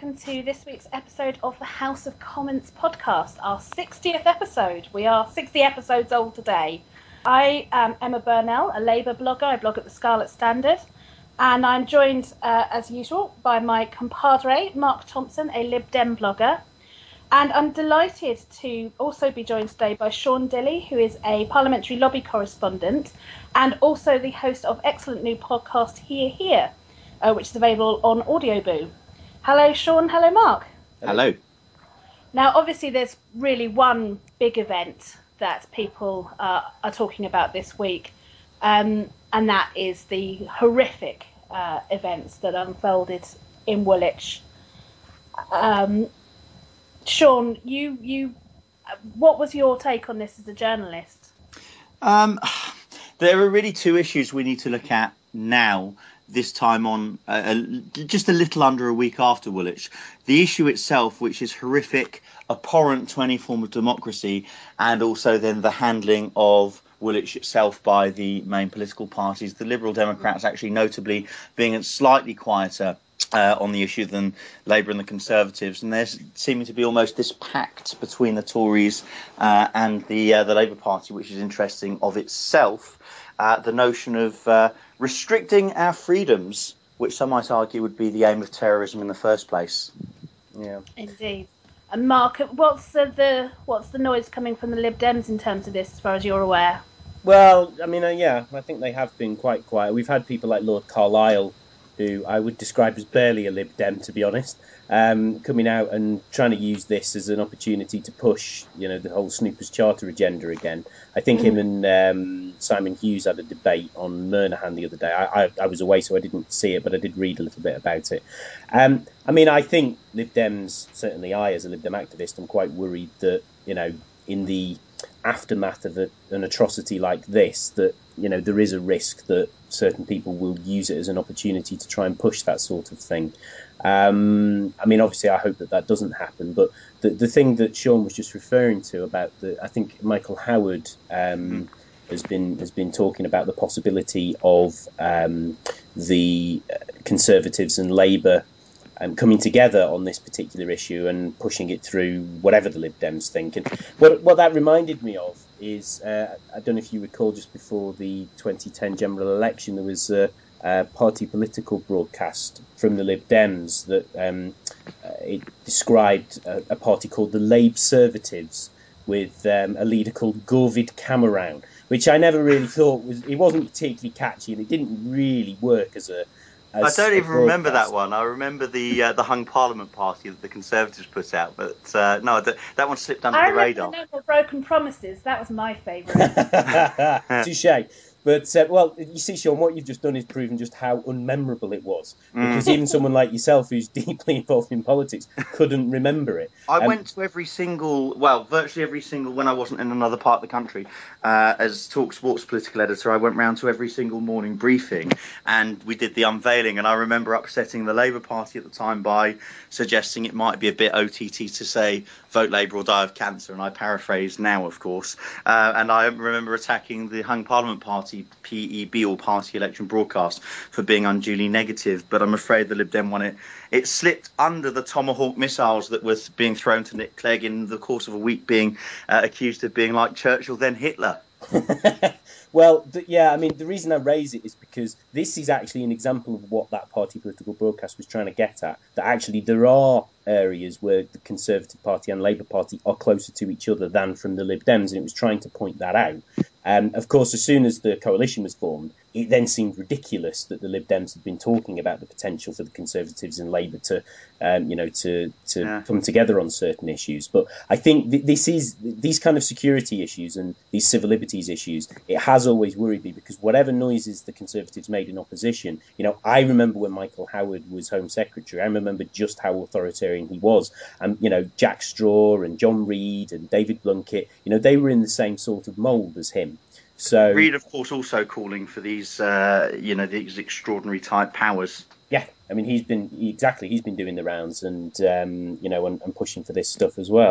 welcome to this week's episode of the House of Commons podcast, our 60th episode. We are 60 episodes old today. I am Emma Burnell, a Labour blogger. I blog at the Scarlet Standard, and I'm joined, as usual, by my compadre, Mark Thompson, a Lib Dem blogger. And I'm delighted to also be joined today by Sean Dilley, who is a parliamentary lobby correspondent and also the host of excellent new podcast Hear Here, which is available on Audioboo. Hello, Sean. Hello, Mark. Hello. Now, obviously, there's really one big event that people are talking about this week, and that is the horrific events that unfolded in Woolwich. Sean, you, what was your take on this as a journalist? There are really two issues we need to look at now, this time on just a little under a week after Woolwich. The issue itself, which is horrific, abhorrent to any form of democracy, and also then the handling of Woolwich itself by the main political parties, the Liberal Democrats actually notably being slightly quieter on the issue than Labour and the Conservatives, and there's seeming to be almost this pact between the Tories and the Labour Party, which is interesting of itself. The notion of restricting our freedoms, which some might argue would be the aim of terrorism in the first place. Yeah, indeed. And Mark, what's the noise coming from the Lib Dems in terms of this, as far as you're aware? Well, I mean, I think they have been quite quiet. We've had people like Lord Carlisle, who I would describe as barely a Lib Dem, to be honest, coming out and trying to use this as an opportunity to push, the whole Snoopers Charter agenda again. I think him and Simon Hughes had a debate on Murnahan the other day. I was away, so I didn't see it, but I did read a little bit about it. I think Lib Dems, certainly I, as a Lib Dem activist, I'm quite worried that, in the aftermath of an atrocity like this, that there is a risk that certain people will use it as an opportunity to try and push that sort of thing. Obviously I hope that doesn't happen, but the thing that Sean was just referring to about I think Michael Howard has been talking about the possibility of the Conservatives and Labour coming together on this particular issue and pushing it through whatever the Lib Dems think. And what that reminded me of is, I don't know if you recall, just before the 2010 general election, there was a party political broadcast from the Lib Dems that it described a party called the Labour-Servatives with a leader called Gorvid Cameron, which I never really thought it wasn't particularly catchy, and it didn't really work as I don't even remember that one. I remember the Hung Parliament Party that the Conservatives put out, but no, that one slipped under the radar. I remember Broken Promises. That was my favourite. Touché. But, you see, Sean, what you've just done is proven just how unmemorable it was. Because even someone like yourself, who's deeply involved in politics, couldn't remember it. I went to virtually every single, when I wasn't in another part of the country, as TalkSport's political editor, I went round to every single morning briefing, and we did the unveiling, and I remember upsetting the Labour Party at the time by suggesting it might be a bit OTT to say, vote Labour or die of cancer, and I paraphrase now, of course. And I remember attacking the Hung Parliament Party, PEB, or Party Election Broadcast, for being unduly negative, but I'm afraid the Lib Dem one, it slipped under the Tomahawk missiles that was being thrown to Nick Clegg in the course of a week, being accused of being like Churchill, then Hitler. Well, the reason I raise it is because this is actually an example of what that party political broadcast was trying to get at, that actually there are areas where the Conservative Party and Labour Party are closer to each other than from the Lib Dems, and it was trying to point that out. Of course, as soon as the coalition was formed, it then seemed ridiculous that the Lib Dems had been talking about the potential for the Conservatives and Labour to come together on certain issues. But I think these kind of security issues and these civil liberties issues, it has always worried me, because whatever noises the Conservatives made in opposition, I remember when Michael Howard was Home Secretary, I remember just how authoritarian he was. And, Jack Straw and John Reid and David Blunkett, they were in the same sort of mould as him. So Reid, of course, also calling for these, these extraordinary type powers. Yeah, I mean, he's been doing the rounds and, and pushing for this stuff as well.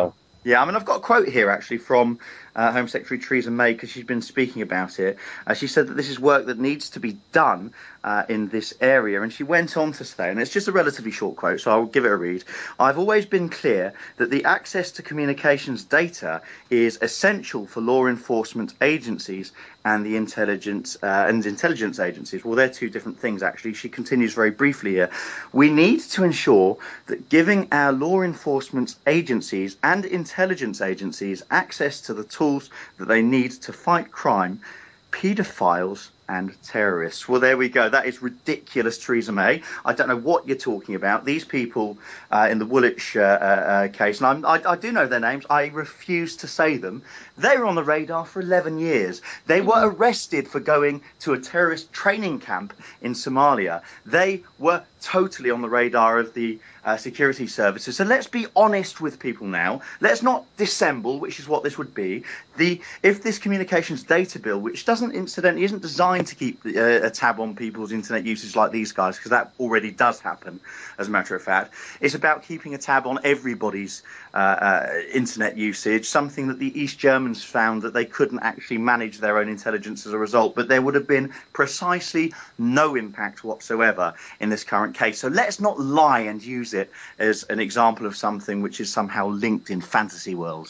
Yeah, I mean, I've got a quote here actually from Home Secretary Theresa May, because she's been speaking about it. She said that this is work that needs to be done in this area. And she went on to say, and it's just a relatively short quote, so I'll give it a read. "I've always been clear that the access to communications data is essential for law enforcement agencies and the intelligence agencies." Well, they're two different things, actually. She continues very briefly here. "We need to ensure that giving our law enforcement agencies and intelligence agencies access to the tools that they need to fight crime, paedophiles and terrorists." Well, there we go. That is ridiculous, Theresa May. I don't know what you're talking about. These people in the Woolwich case, and I do know their names. I refuse to say them. They were on the radar for 11 years. They were arrested for going to a terrorist training camp in Somalia. They were totally on the radar of the security services. So let's be honest with people now. Let's not dissemble, which is what this would be. If this communications data bill, which incidentally isn't designed to keep a tab on people's internet usage like these guys, because that already does happen, as a matter of fact, it's about keeping a tab on everybody's internet usage, something that the East Germans found that they couldn't actually manage their own intelligence as a result, but there would have been precisely no impact whatsoever in this current case. So let's not lie and use it as an example of something which is somehow linked in fantasy world.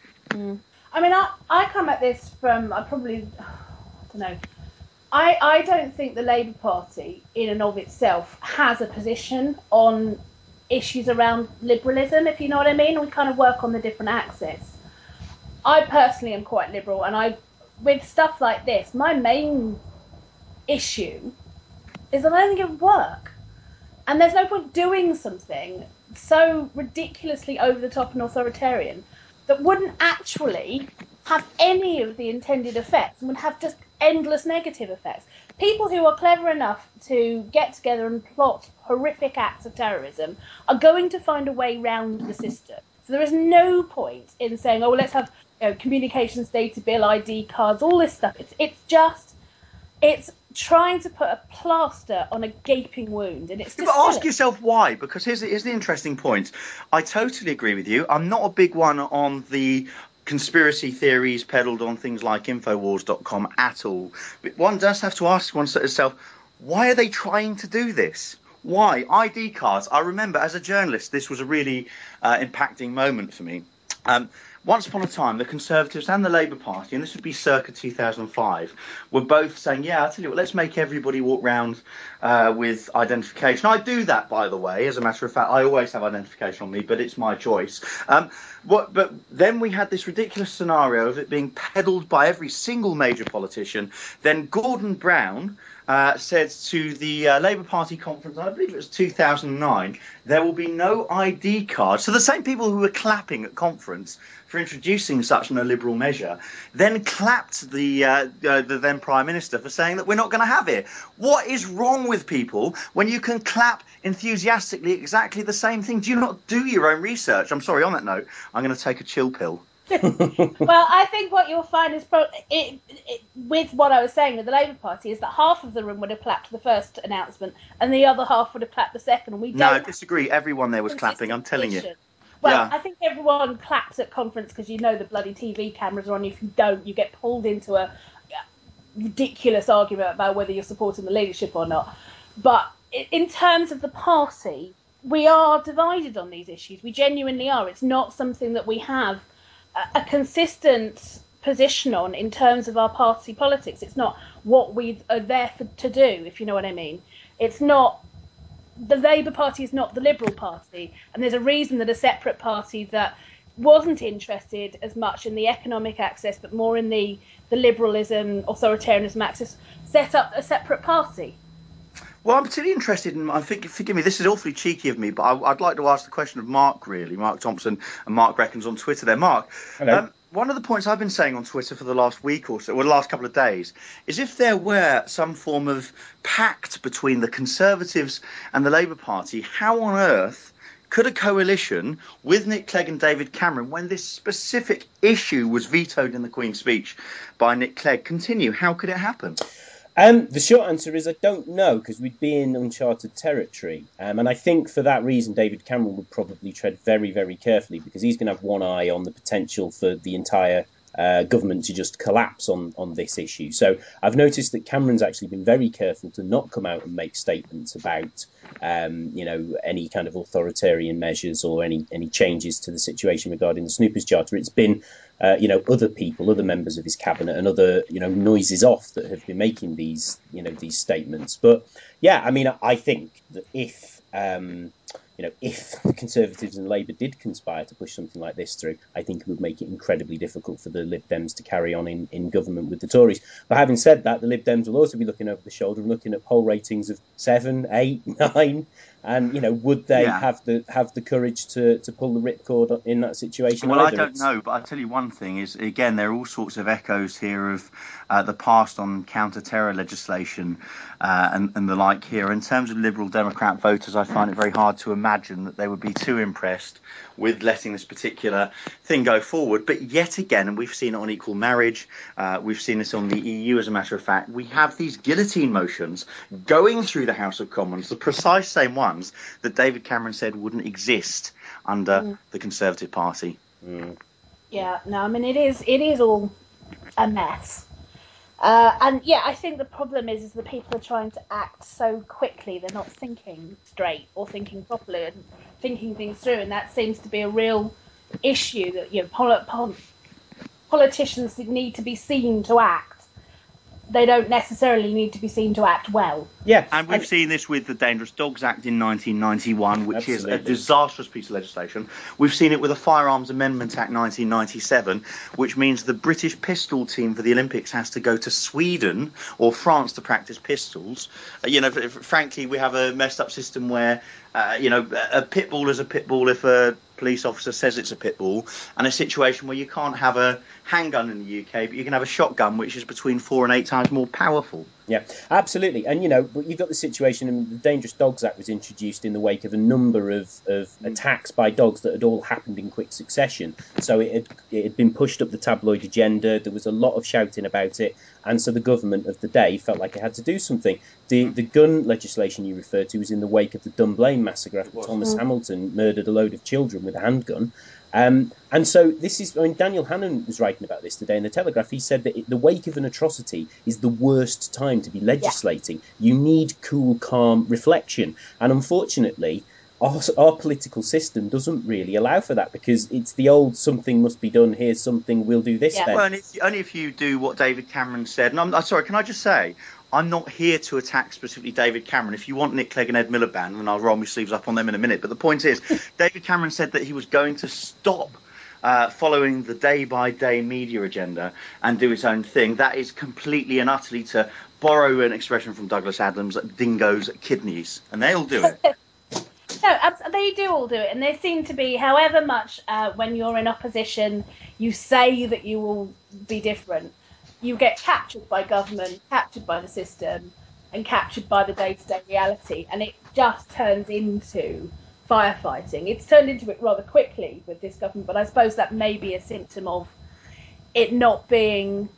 I mean, I come at this from, I don't know, I don't think the Labour Party in and of itself has a position on issues around liberalism, if you know what I mean. We kind of work on the different axes. I personally am quite liberal, and with stuff like this, my main issue is that I don't think it would work. And there's no point doing something so ridiculously over the top and authoritarian that wouldn't actually have any of the intended effects and would have just endless negative effects. People who are clever enough to get together and plot horrific acts of terrorism are going to find a way round the system. So there is no point in saying, oh, well, let's have communications data bill, ID cards, all this stuff. It's trying to put a plaster on a gaping wound, and it's just. But ask yourself why, because here's the interesting point. I totally agree with you. I'm not a big one on the conspiracy theories peddled on things like Infowars.com at all. But one does have to ask oneself, why are they trying to do this? Why? ID cards. I remember as a journalist, this was a really impacting moment for me. Once upon a time, the Conservatives and the Labour Party, and this would be circa 2005, were both saying, yeah, I'll tell you what, let's make everybody walk round with identification. I do that, by the way. As a matter of fact, I always have identification on me, but it's my choice. But then we had this ridiculous scenario of it being peddled by every single major politician. Then Gordon Brown said to the Labour Party conference, I believe it was 2009, there will be no ID cards. So the same people who were clapping at conference for introducing such an illiberal measure then clapped the then Prime Minister for saying that we're not going to have it. What is wrong with people when you can clap enthusiastically exactly the same thing? Do you not do your own research? I'm sorry, on that note, I'm going to take a chill pill. Well, I think what you'll find is with what I was saying with the Labour Party is that half of the room would have clapped the first announcement and the other half would have clapped the second. And No, I disagree. Everyone there was clapping, I'm telling you. Well, yeah. I think everyone claps at conference because you know the bloody TV cameras are on you. If you don't, you get pulled into a ridiculous argument about whether you're supporting the leadership or not. But in terms of the party, we are divided on these issues. We genuinely are. It's not something that we have a consistent position on in terms of our party politics. It's not what we are there to do, if you know what I mean. It's not. The Labour Party is not the Liberal Party, and there's a reason that a separate party that wasn't interested as much in the economic access but more in the liberalism, authoritarianism access, set up a separate party. Well, I'm particularly interested in, forgive me, this is awfully cheeky of me, but I'd like to ask the question of Mark, really, Mark Thompson and Mark Reckons on Twitter there. Mark, hello. One of the points I've been saying on Twitter for the last week or so, or the last couple of days, is if there were some form of pact between the Conservatives and the Labour Party, how on earth could a coalition with Nick Clegg and David Cameron, when this specific issue was vetoed in the Queen's speech by Nick Clegg, continue? How could it happen? The short answer is I don't know, because we'd be in uncharted territory. And I think for that reason, David Cameron would probably tread very, very carefully, because he's going to have one eye on the potential for the entire government to just collapse on this issue. So I've noticed that Cameron's actually been very careful to not come out and make statements about any kind of authoritarian measures or any changes to the situation regarding the Snoopers Charter. It's been other people, other members of his cabinet, and other noises off that have been making these statements. But yeah, I mean, I think that if the Conservatives and Labour did conspire to push something like this through, I think it would make it incredibly difficult for the Lib Dems to carry on in government with the Tories. But having said that, the Lib Dems will also be looking over the shoulder and looking at poll ratings of 7, 8, 9, and would they have the courage to pull the ripcord in that situation? Well, I don't know, but I'll tell you one thing is, again, there are all sorts of echoes here of the past on counter-terror legislation and the like here. In terms of Liberal Democrat voters, I find it very hard to imagine that they would be too impressed with letting this particular thing go forward. But yet again, and we've seen it on equal marriage, we've seen this on the EU, as a matter of fact, we have these guillotine motions going through the House of Commons, the precise same ones that David Cameron said wouldn't exist under the Conservative Party. Yeah, no, I mean, it is all a mess. And yeah, I think the problem is the people are trying to act so quickly, they're not thinking straight or thinking properly and thinking things through, and that seems to be a real issue, that politicians need to be seen to act. They don't necessarily need to be seen to act well. Yeah, and we've seen this with the Dangerous Dogs Act in 1991, which is a disastrous piece of legislation. We've seen it with the Firearms Amendment Act 1997, which means the British pistol team for the Olympics has to go to Sweden or France to practice pistols. Frankly, we have a messed up system where a pit bull is a pit bull if a police officer says it's a pit bull, and a situation where you can't have a handgun in the UK, but you can have a shotgun, which is between 4 and 8 times more powerful. Yeah, absolutely. And, you've got the situation, and the Dangerous Dogs Act was introduced in the wake of a number of attacks by dogs that had all happened in quick succession. So it had been pushed up the tabloid agenda. There was a lot of shouting about it. And so the government of the day felt like it had to do something. The gun legislation you referred to was in the wake of the Dunblane massacre after Thomas Hamilton murdered a load of children with a handgun. And so Daniel Hannan was writing about this today in the Telegraph. He said that the wake of an atrocity is the worst time to be legislating. Yeah. You need cool, calm reflection. And unfortunately, our political system doesn't really allow for that, because it's the old something must be done, here's something, we'll do this then. Well, and only if you do what David Cameron said. And I'm sorry, can I just say, I'm not here to attack specifically David Cameron. If you want Nick Clegg and Ed Miliband, and I'll roll my sleeves up on them in a minute. But the point is, David Cameron said that he was going to stop following the day-by-day media agenda and do his own thing. That is completely and utterly, to borrow an expression from Douglas Adams, dingo's kidneys. And they all do it. No, they do all do it. And there seem to be, however much when you're in opposition, you say that you will be different. You get captured by government, captured by the system, and captured by the day-to-day reality, and it just turns into firefighting. It's turned into it rather quickly with this government, but I suppose that may be a symptom of it not being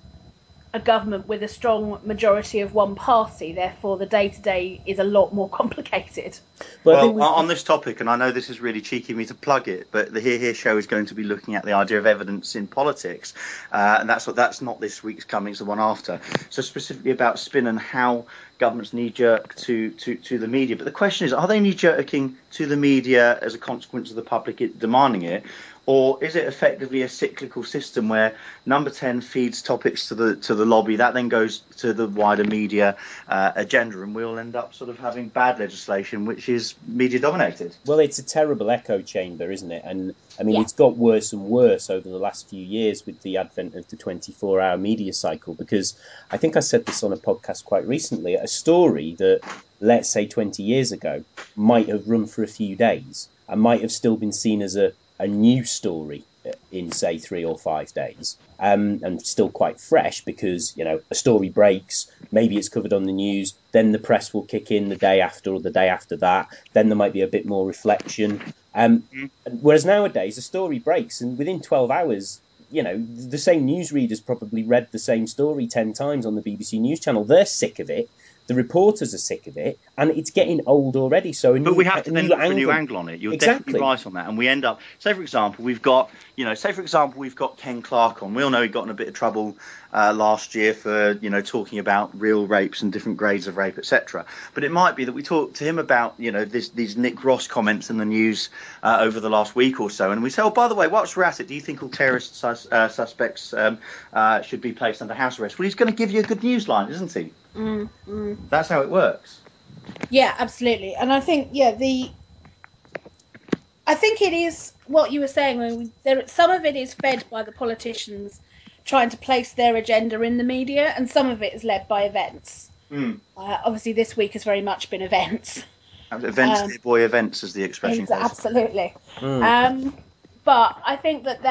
a government with a strong majority of one party. Therefore, the day-to-day is a lot more complicated. Well, on this topic, and I know this is really cheeky of me to plug it, but the Hear Hear show is going to be looking at the idea of evidence in politics, and that's not this week's coming, it's the one after. So specifically about spin and how governments knee-jerk to the media. But the question is, are they knee-jerking to the media as a consequence of the public demanding it? Or is it effectively a cyclical system where Number 10 feeds topics to the lobby, that then goes to the wider media agenda, and we'll end up sort of having bad legislation which is media dominated? Well, it's a terrible echo chamber, isn't it? And I mean, It's got worse and worse over the last few years with the advent of the 24-hour media cycle, because I think I said this on a podcast quite recently, a story that, let's say 20 years ago, might have run for a few days and might have still been seen as a news story in, say, 3 or 5 days, and still quite fresh, because, a story breaks, maybe it's covered on the news, then the press will kick in the day after or the day after that, then there might be a bit more reflection. Whereas nowadays, a story breaks, and within 12 hours, the same newsreaders probably read the same story 10 times on the BBC News Channel. They're sick of it. The reporters are sick of it, and it's getting old already. So, but we have to then look for a new angle on it. You're definitely right on that. And we end up, say for example, we've got Ken Clarke on. We all know he got in a bit of trouble last year for talking about real rapes and different grades of rape, etc. But it might be that we talk to him about these Nick Ross comments in the news over the last week or so, and we say, oh, by the way, whilst we're at it, do you think all terrorist suspects should be placed under house arrest? Well, he's going to give you a good news line, isn't he? That's how it works. Yeah, absolutely. And I think, I think it is what you were saying. Some of it is fed by the politicians trying to place their agenda in the media, and some of it is led by events. Obviously, this week has very much been events. Events, dear boy, events, as the expression goes. Absolutely. But I think that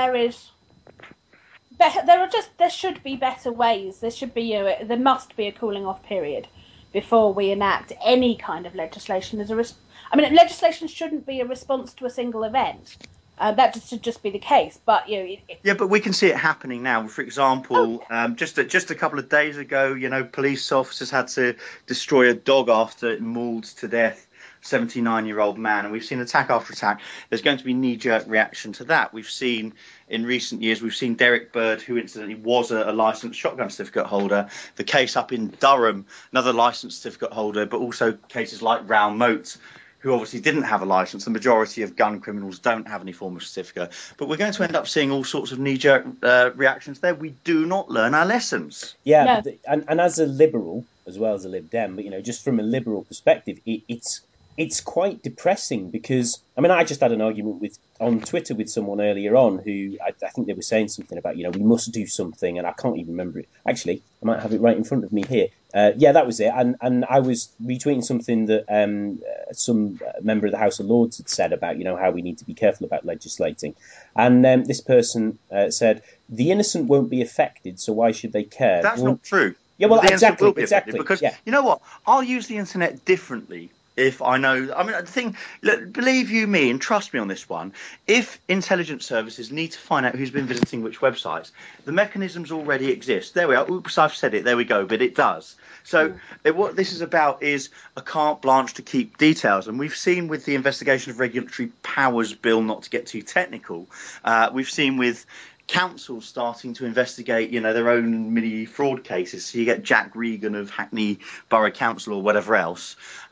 there should be better ways. There should be there must be a cooling off period before we enact any kind of legislation legislation shouldn't be a response to a single event. That should just be the case. But but we can see it happening now. For example, just a couple of days ago, police officers had to destroy a dog after it mauled to death 79-year-old man, and we've seen attack after attack. There's going to be knee-jerk reaction to that. We've seen in recent years, Derek Bird, who incidentally was a licensed shotgun certificate holder. The case up in Durham, another licensed certificate holder, but also cases like Raoul Moat, who obviously didn't have a license. The majority of gun criminals don't have any form of certificate. But we're going to end up seeing all sorts of knee-jerk reactions there. We do not learn our lessons. Yeah, no. And as a liberal, as well as a Lib Dem, but just from a liberal perspective, it's quite depressing because, I just had an argument on Twitter with someone earlier on who I think they were saying something about, we must do something, and I can't even remember it. Actually, I might have it right in front of me here. That was it. And I was retweeting something that some member of the House of Lords had said about, how we need to be careful about legislating. And this person said, the innocent won't be affected, so why should they care? That's not true. Yeah, well, the exactly. Because you know what? I'll use the internet differently. If I know, the thing, look, believe you me and trust me on this one, if intelligence services need to find out who's been visiting which websites, the mechanisms already exist. There we are. Oops, I've said it. There we go. But it does. So what this is about is a carte blanche to keep details. And we've seen with the Investigation of Regulatory Powers Bill, not to get too technical, we've seen with councils starting to investigate, their own mini fraud cases. So you get Jack Regan of Hackney Borough Council or whatever else.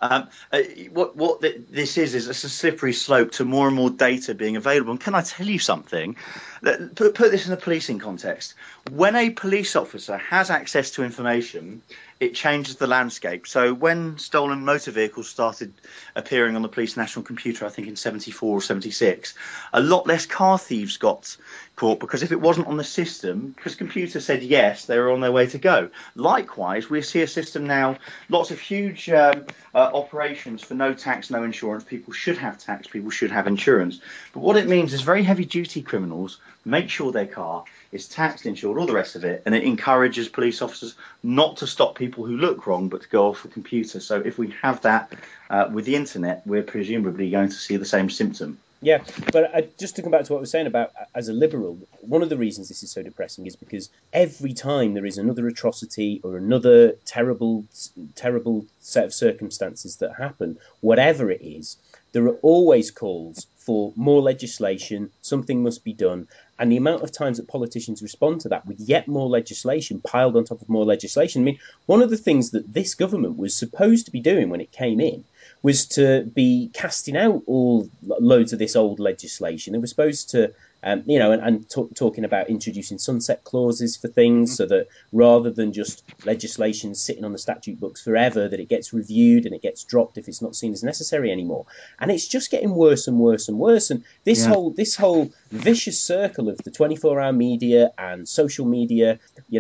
What this is it's a slippery slope to more and more data being available. And can I tell you something? Put this in a policing context. When a police officer has access to information, it changes the landscape. So when stolen motor vehicles started appearing on the police national computer, I think in 74 or 76, a lot less car thieves got caught, because if it wasn't on the system, because computer said yes, they were on their way to go. Likewise, we see a system now, lots of huge operations for no tax, no insurance. People should have tax, people should have insurance. But what it means is very heavy duty criminals make sure their car is taxed, insured, all the rest of it, and it encourages police officers not to stop people who look wrong, but to go off the computer. So if we have that with the internet, we're presumably going to see the same symptom. Yeah, but just to come back to what I was saying about as a liberal, one of the reasons this is so depressing is because every time there is another atrocity or another terrible set of circumstances that happen, whatever it is, there are always calls for more legislation, something must be done. And the amount of times that politicians respond to that with yet more legislation piled on top of more legislation. One of the things that this government was supposed to be doing when it came in was to be casting out all loads of this old legislation. They were supposed to, talking about introducing sunset clauses for things so that rather than just legislation sitting on the statute books forever, that it gets reviewed and it gets dropped if it's not seen as necessary anymore. And it's just getting worse and worse and worse. And this whole vicious circle of the 24-hour media and social media,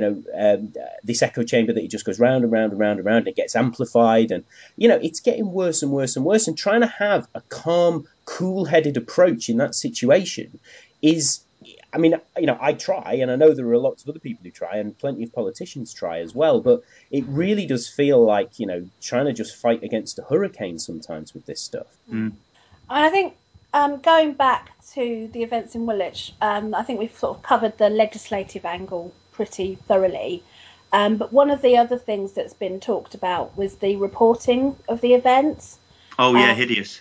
this echo chamber that it just goes round and round and round and round, and it gets amplified, and it's getting worse and worse and worse. And trying to have a calm, cool-headed approach in that situation is, I try, and I know there are lots of other people who try, and plenty of politicians try as well, but it really does feel like, trying to just fight against a hurricane sometimes with this stuff. And I think Going back to the events in Woolwich, I think we've sort of covered the legislative angle pretty thoroughly. But one of the other things that's been talked about was the reporting of the events. Oh yeah, hideous.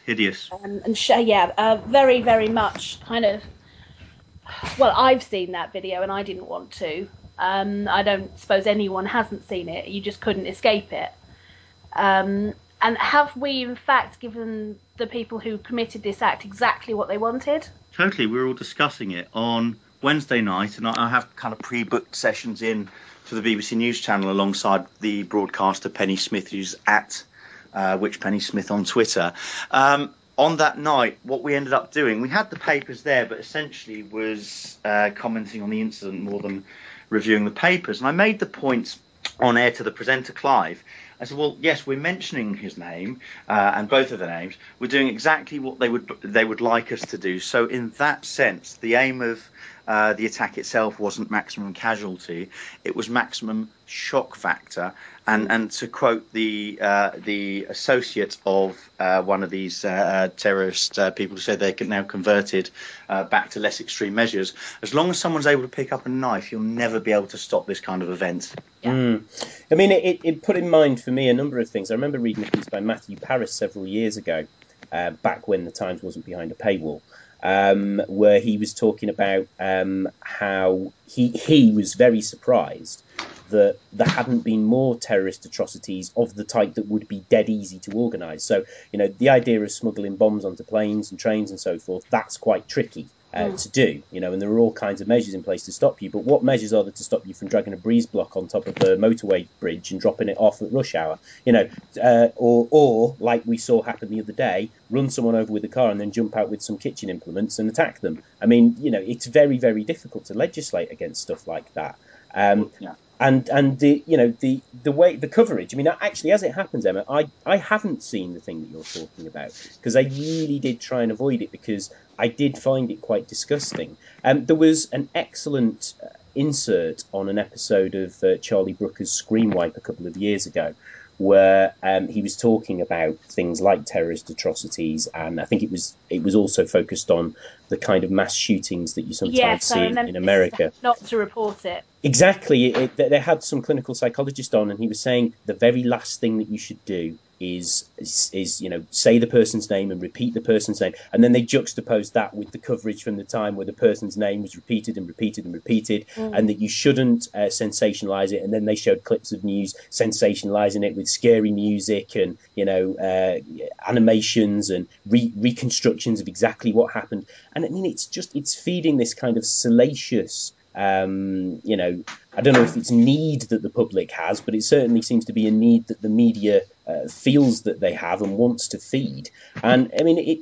Very, very much kind of. Well, I've seen that video and I didn't want to. I don't suppose anyone hasn't seen it. You just couldn't escape it. And have we, in fact, given the people who committed this act exactly what they wanted? Totally. We were all discussing it on Wednesday night, and I have kind of pre-booked sessions in for the BBC News Channel alongside the broadcaster Penny Smith, who's at Which Penny Smith on Twitter. On that night, what we ended up doing, we had the papers there, but essentially was commenting on the incident more than reviewing the papers. And I made the point on air to the presenter, Clive. I said, well, yes, we're mentioning his name and both of the names. We're doing exactly what they would like us to do. So in that sense, the aim of the attack itself wasn't maximum casualty. It was maximum shock factor. And to quote the associate of one of these terrorist people who said they're now converted back to less extreme measures, as long as someone's able to pick up a knife, you'll never be able to stop this kind of event. Yeah. I mean, it put in mind for me a number of things. I remember reading a piece by Matthew Paris several years ago, back when the Times wasn't behind a paywall, where he was talking about how he was very surprised that there hadn't been more terrorist atrocities of the type that would be dead easy to organise. So, the idea of smuggling bombs onto planes and trains and so forth, that's quite tricky to do, and there are all kinds of measures in place to stop you. But what measures are there to stop you from dragging a breeze block on top of the motorway bridge and dropping it off at rush hour? Or like we saw happen the other day, run someone over with a car and then jump out with some kitchen implements and attack them. I mean, it's very, very difficult to legislate against stuff like that. And the way the coverage. I mean, actually, as it happens, Emma, I haven't seen the thing that you're talking about because I really did try and avoid it because I did find it quite disgusting. There was an excellent insert on an episode of Charlie Brooker's Screen Wipe a couple of years ago, where he was talking about things like terrorist atrocities, and I think it was also focused on the kind of mass shootings that you sometimes see in America. Not to report it. Exactly. They had some clinical psychologist on, and he was saying the very last thing that you should do is say the person's name and repeat the person's name, and then they juxtaposed that with the coverage from the time where the person's name was repeated and repeated and repeated, and that you shouldn't sensationalize it. And then they showed clips of news sensationalizing it with scary music and animations and reconstructions of exactly what happened. And I mean, it's feeding this kind of salacious. I don't know if it's need that the public has, but it certainly seems to be a need that the media feels that they have and wants to feed. And I mean,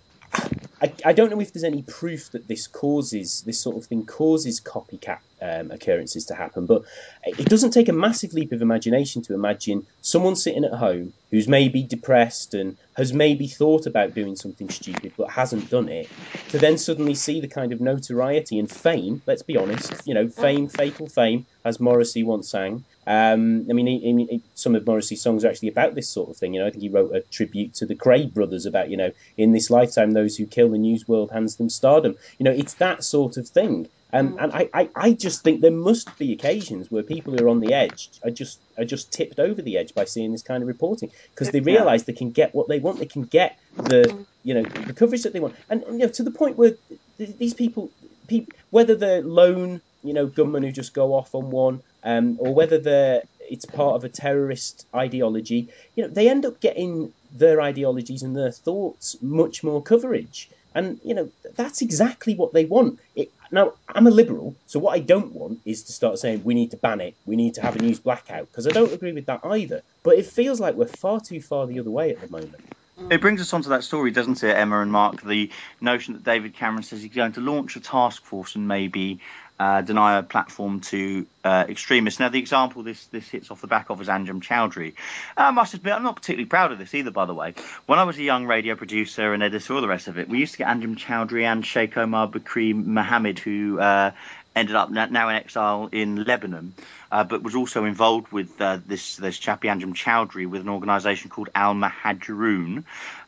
I don't know if there's any proof that this sort of thing causes copycat occurrences to happen, but it doesn't take a massive leap of imagination to imagine someone sitting at home who's maybe depressed and has maybe thought about doing something stupid but hasn't done it, to then suddenly see the kind of notoriety and fame, let's be honest, fame, fatal fame, as Morrissey once sang. I mean, some of Morrissey's songs are actually about this sort of thing. I think he wrote a tribute to the Craig brothers about, in this lifetime, those who kill the news world hands them stardom. It's that sort of thing. And I just think there must be occasions where people who are on the edge are just tipped over the edge by seeing this kind of reporting, because they realise they can get what they want. They can get the coverage that they want, and to the point where these people, whether they're lone gunmen who just go off on one, or whether it's part of a terrorist ideology, they end up getting their ideologies and their thoughts much more coverage. And, that's exactly what they want. Now, I'm a liberal, so what I don't want is to start saying we need to ban it, we need to have a news blackout, because I don't agree with that either. But it feels like we're far too far the other way at the moment. It brings us on to that story, doesn't it, Emma and Mark? The notion that David Cameron says he's going to launch a task force and maybe deny a platform to extremists. Now, the example this hits off the back of is Anjem Choudary. I must admit, I'm not particularly proud of this either, by the way. When I was a young radio producer and editor, all the rest of it, we used to get Anjem Choudary and Sheikh Omar Bakri Mohammed, who ended up now in exile in Lebanon, but was also involved with this chappie Anjem Chowdhury with an organisation called Al Mahajirun.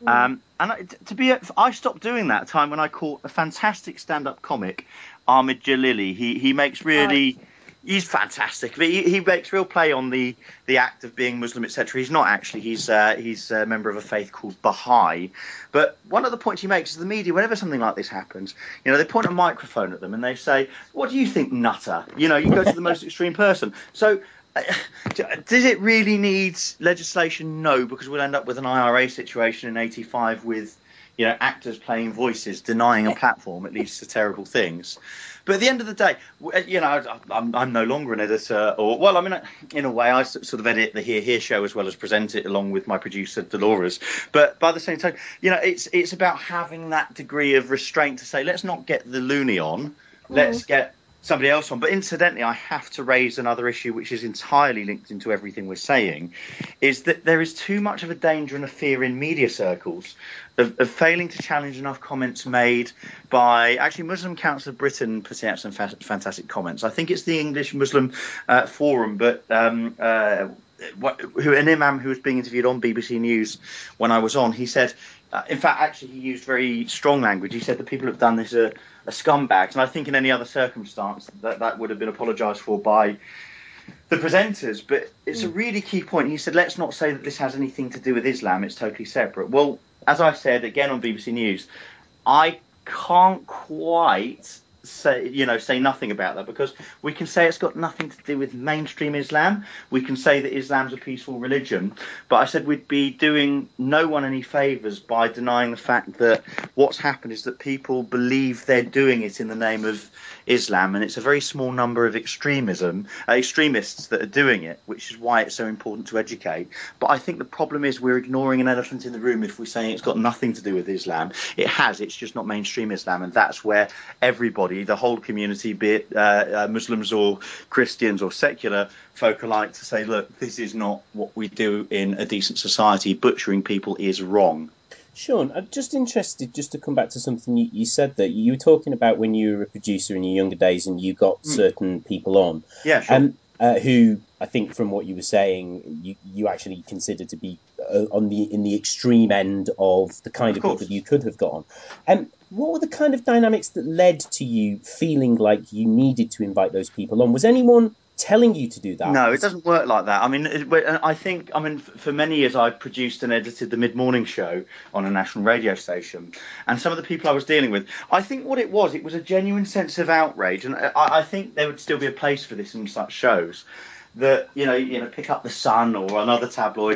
I stopped doing that time when I caught a fantastic stand-up comic, Ahmed Jalili. He makes really. He's fantastic. But he makes real play on the act of being Muslim, etc. He's not actually. He's a member of a faith called Baha'i. But one of the points he makes is the media, whenever something like this happens, they point a microphone at them and they say, "What do you think, nutter?" You go to the most extreme person. So does it really need legislation? No, because we'll end up with an IRA situation in '85 with actors playing voices, denying a platform. It leads to terrible things. But at the end of the day, I'm no longer an editor, in a way, I sort of edit the Here Here show as well as present it along with my producer Dolores. But by the same time, it's about having that degree of restraint to say, let's not get the loony on, let's get somebody else on. But incidentally, I have to raise another issue which is entirely linked into everything we're saying, is that there is too much of a danger and a fear in media circles of failing to challenge enough comments made by actually Muslim Council of Britain putting out some fantastic comments. I think it's the English Muslim Forum, but an imam who was being interviewed on BBC News when I was on, he said, in fact, actually, he used very strong language. He said the people who have done this are scumbags. And I think in any other circumstance that would have been apologised for by the presenters. But it's a really key point. He said, let's not say that this has anything to do with Islam. It's totally separate. Well, as I said, again on BBC News, I can't quite say nothing about that, because we can say it's got nothing to do with mainstream Islam. We can say that Islam's a peaceful religion, but I said we'd be doing no one any favours by denying the fact that what's happened is that people believe they're doing it in the name of Islam, and it's a very small number of extremists that are doing it, which is why it's so important to educate. But I think the problem is we're ignoring an elephant in the room if we're saying it's got nothing to do with Islam. It has, it's just not mainstream Islam, and that's where everybody, the whole community, be it Muslims or Christians or secular folk alike, to say, look, this is not what we do in a decent society. Butchering people is wrong. Sean, I'm just interested, just to come back to something you said that you were talking about when you were a producer in your younger days and you got certain people on. Yeah, sure. Who, I think from what you were saying, you actually consider to be in the extreme end of the kind of people you could have got on. What were the kind of dynamics that led to you feeling like you needed to invite those people on? Was anyone telling you to do that? No, it doesn't work like that. I think for many years I produced and edited the mid-morning show on a national radio station, and some of the people I was dealing with, I think what it was a genuine sense of outrage, and I think there would still be a place for this in such shows. That pick up the Sun or another tabloid.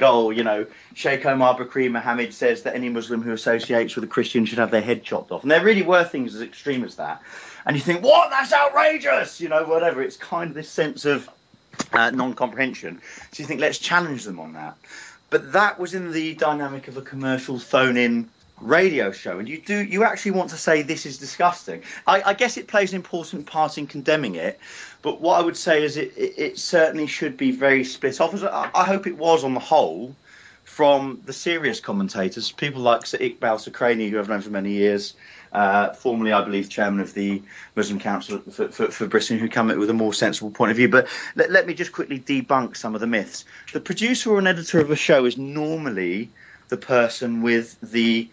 Sheikh Omar Bakri Mohammed says that any Muslim who associates with a Christian should have their head chopped off, and there really were things as extreme as that. And you think, what? That's outrageous! Whatever. It's kind of this sense of non-comprehension. So you think, let's challenge them on that. But that was in the dynamic of a commercial phone-in radio show, and you actually want to say this is disgusting. I guess it plays an important part in condemning it, but what I would say is it certainly should be very split off. I hope it was on the whole from the serious commentators, people like Sir Iqbal Sukraini, who I've known for many years, formerly, I believe, chairman of the Muslim Council for Britain, who come up with a more sensible point of view. But let me just quickly debunk some of the myths. The producer or an editor of a show is normally the person with the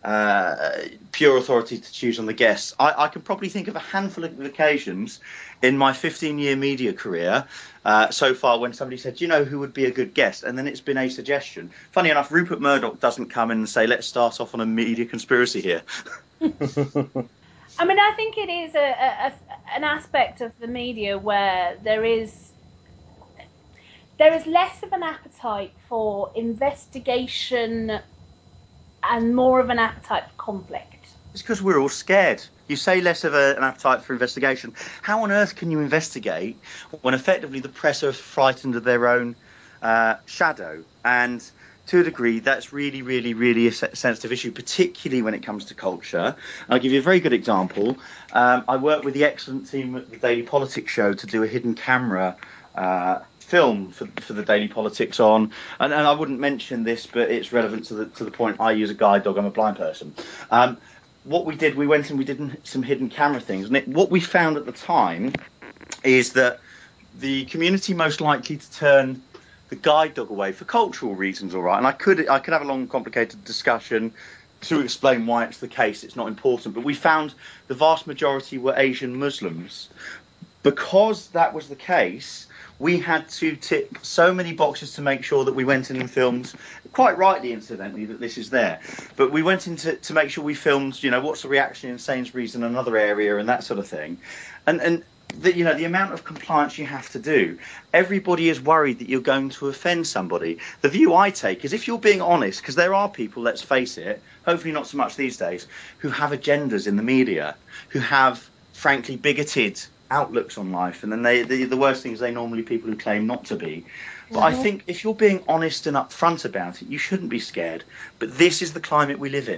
pure authority to choose on the guests. I can probably think of a handful of occasions in my 15-year media career so far when somebody said, do you know who would be a good guest? And then it's been a suggestion. Funny enough, Rupert Murdoch doesn't come in and say, let's start off on a media conspiracy here. I think it is an aspect of the media where there is less of an appetite for investigation and more of an appetite for conflict. It's because we're all scared. You say less of an appetite for investigation. How on earth can you investigate when effectively the press are frightened of their own shadow? And to a degree, that's really, really, really a sensitive issue, particularly when it comes to culture. I'll give you a very good example. I worked with the excellent team at the Daily Politics show to do a hidden camera film for the Daily Politics on, and I wouldn't mention this, but it's relevant to the point. I use a guide dog. I'm a blind person. What we did, we went and we did some hidden camera things, and what we found at the time is that the community most likely to turn the guide dog away for cultural reasons, all right? And I could have a long, complicated discussion to explain why it's the case. It's not important. But we found the vast majority were Asian Muslims. Because that was the case, we had to tick so many boxes to make sure that we went in and filmed, quite rightly, incidentally, that this is there. But we went in to make sure we filmed, what's the reaction in Sainsbury's in another area and that sort of thing. And the amount of compliance you have to do, everybody is worried that you're going to offend somebody. The view I take is if you're being honest, because there are people, let's face it, hopefully not so much these days, who have agendas in the media, who have, frankly, bigoted outlooks on life, and then the worst thing is they normally people who claim not to be. But I think if you're being honest and upfront about it, you shouldn't be scared. But this is the climate we live in.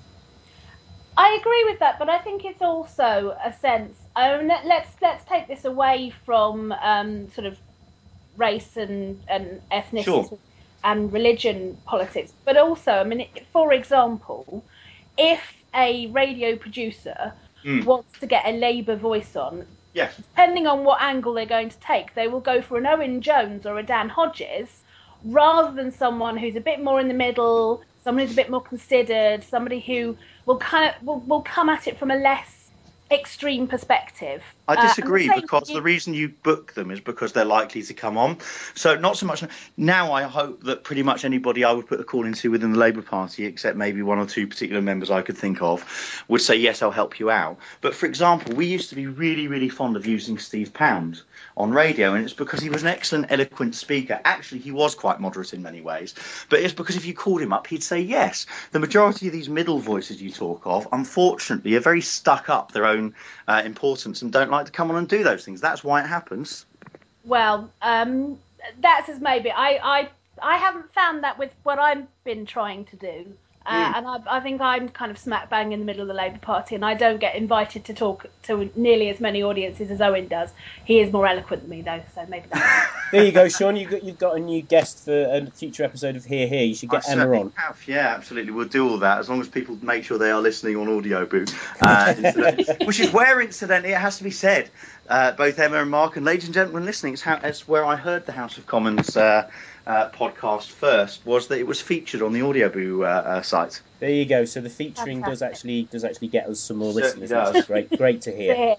I agree with that, but I think it's also a sense. Let's take this away from sort of race and ethnicity Sure. and religion politics, but also, for example, if a radio producer wants to get a Labour voice on, Yes. depending on what angle they're going to take, they will go for an Owen Jones or a Dan Hodges rather than someone who's a bit more in the middle, someone who's a bit more considered, somebody who will will come at it from a less extreme perspective. I disagree, because the reason you book them is because they're likely to come on. So not so much now. I hope that pretty much anybody I would put a call into within the Labour Party, except maybe one or two particular members I could think of, would say, yes, I'll help you out. But for example, we used to be really, really fond of using Steve Pound on radio, and it's because he was an excellent, eloquent speaker. Actually, he was quite moderate in many ways, but it's because if you called him up, he'd say yes. The majority of these middle voices you talk of, unfortunately, are very stuck up their own importance and don't like to come on and do those things. That's why it happens. Well, that's as maybe. I haven't found that with what I've been trying to do. And I think I'm kind of smack bang in the middle of the Labour Party, and I don't get invited to talk to nearly as many audiences as Owen does. He is more eloquent than me, though, so maybe that's... There you go, Sean. You've got a new guest for a future episode of Hear Hear. You should get Emma on. Yeah, absolutely. We'll do all that as long as people make sure they are listening on Audio Boot, which is where, incidentally, it has to be said, both Emma and Mark and ladies and gentlemen listening, it's where I heard the House of Commons podcast first, was that it was featured on the Audioboo site. There you go. So the featuring does actually get us some more listeners. Does. Which is great to hear.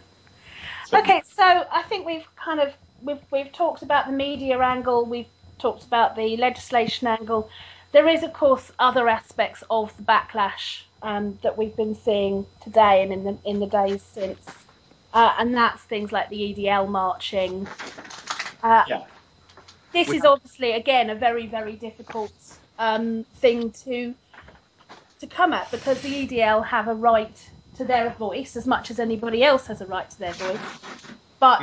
Okay, so I think we've talked about the media angle, we've talked about the legislation angle. There is, of course, other aspects of the backlash that we've been seeing today and in the days since, and that's things like the EDL marching. This is obviously, again, a very, very difficult thing to come at, because the EDL have a right to their voice as much as anybody else has a right to their voice. But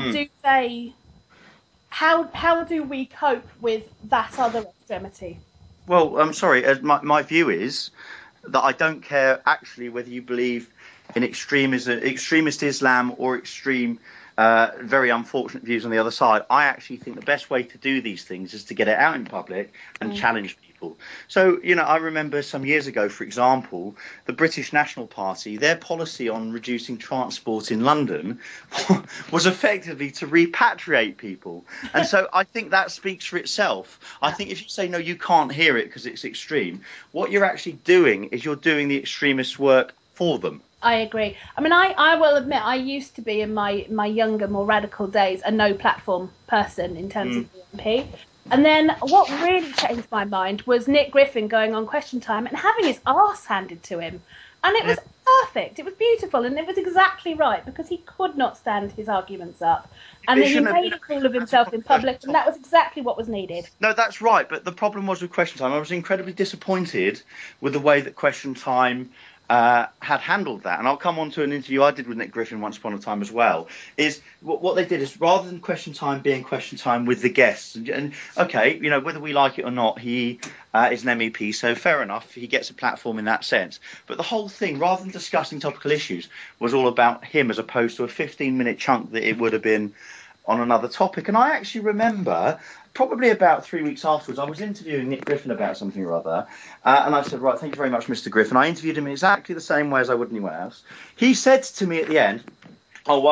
how do we cope with that other extremity? Well, I'm sorry. My view is that I don't care actually whether you believe in extremist Islam or extreme, very unfortunate views on the other side. I actually think the best way to do these things is to get it out in public and challenge people. So, I remember some years ago, for example, the British National Party, their policy on reducing transport in London was effectively to repatriate people. And so I think that speaks for itself. I think if you say, no, you can't hear it because it's extreme, what you're actually doing is you're doing the extremist work for them. I agree. I will admit, I used to be in my younger, more radical days a no platform person in terms of BNP. And then what really changed my mind was Nick Griffin going on Question Time and having his arse handed to him. And it was perfect. It was beautiful. And it was exactly right, because he could not stand his arguments up. And then he made a fool of himself in public. And that was exactly what was needed. No, that's right. But the problem was with Question Time, I was incredibly disappointed with the way that Question Time had handled that. And I'll come on to an interview I did with Nick Griffin once upon a time as well, is what they did is, rather than Question Time being Question Time with the guests, and okay, whether we like it or not, he is an MEP, so fair enough, he gets a platform in that sense. But the whole thing, rather than discussing topical issues, was all about him, as opposed to a 15-minute chunk that it would have been on another topic. And I actually remember, probably about 3 weeks afterwards, I was interviewing Nick Griffin about something or other, and I said, right, thank you very much, Mr. Griffin. I interviewed him in exactly the same way as I would anyone else. He said to me at the end, oh, well,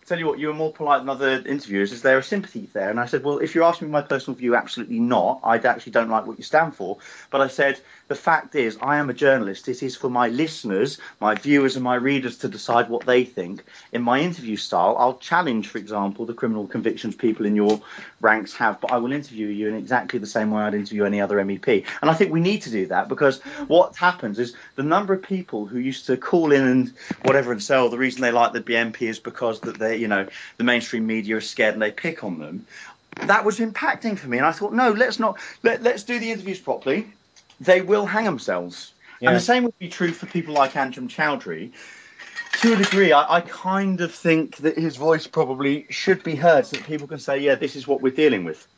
tell you what, you were more polite than other interviewers. Is there a sympathy there? And I said, well, if you're asking me my personal view, absolutely not. I actually don't like what you stand for. But I said, the fact is, I am a journalist. It is for my listeners, my viewers and my readers to decide what they think. In my interview style, I'll challenge, for example, the criminal convictions people in your ranks have, but I will interview you in exactly the same way I'd interview any other MEP. And I think we need to do that, because what happens is the number of people who used to call in and whatever and say, oh, the reason they like the BNP is because that they, the mainstream media are scared and they pick on them. That was impacting for me, and I thought, no, let's not. Let's do the interviews properly. They will hang themselves. Yeah. And the same would be true for people like Anjem Choudary. To a degree, I kind of think that his voice probably should be heard, so that people can say, yeah, this is what we're dealing with.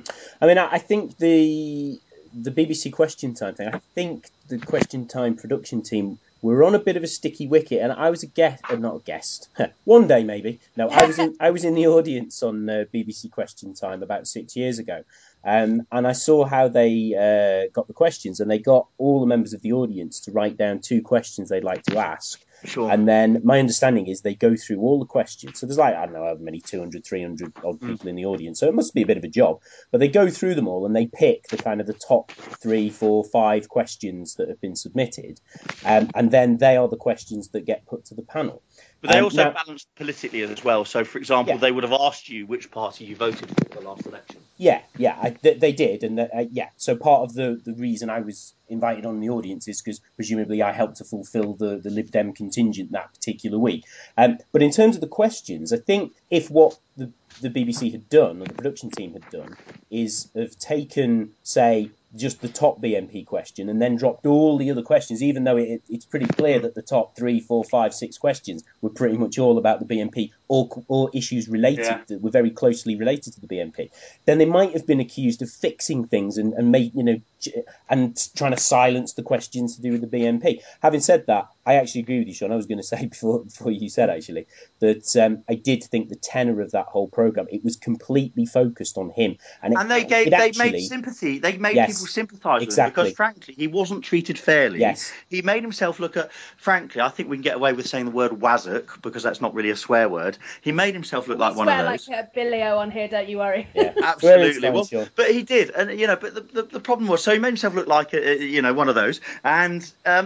I mean, I think the BBC Question Time thing, I think the Question Time production team were on a bit of a sticky wicket, and I was not a guest. One day maybe. No, I was in the audience on BBC Question Time about 6 years ago, and I saw how they got the questions, and they got all the members of the audience to write down 2 questions they'd like to ask. Sure. And then my understanding is they go through all the questions. So there's I don't know how many, 200, 300 odd people in the audience. So it must be a bit of a job. But they go through them all and they pick the kind of the top 3, 4, 5 questions that have been submitted. And then they are the questions that get put to the panel. But they also balanced politically as well. So, for example, they would have asked you which party you voted for the last election. Yeah, they did. And so part of the reason I was invited on the audience is because presumably I helped to fulfil the Lib Dem contingent that particular week. But in terms of the questions, I think if what the BBC had done, or the production team had done, is have taken, say, just the top BNP question and then dropped all the other questions, even though it's pretty clear that the top 3, 4, 5, 6 questions were pretty much all about the BNP or issues related that were very closely related to the BNP, then they might have been accused of fixing things and and trying to silence the questions to do with the BNP. Having said that, I actually agree with you, Sean. I was going to say before you said actually that I did think the tenor of that whole programme, it was completely focused on him, and they made sympathy. They made people sympathise with him because, frankly, he wasn't treated fairly. Yes. He made himself look at. Frankly, I think we can get away with saying the word wazzock because that's not really a swear word. He made himself look like one of those. Like a Billio on here, don't you worry. Yeah, absolutely. Well, but he did, and but the problem was, so he made himself look like one of those, and